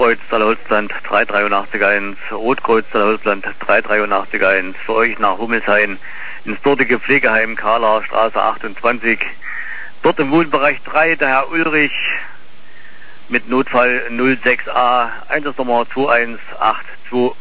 Rotkreuz Salhustland 3881, Rotkreuz Salhustland 3881, für euch nach Hummelshain ins dortige Pflegeheim Karler Straße 28. Dort im Wohnbereich 3 der Herr Ulrich mit Notfall 06a, Einsatznummer 21825.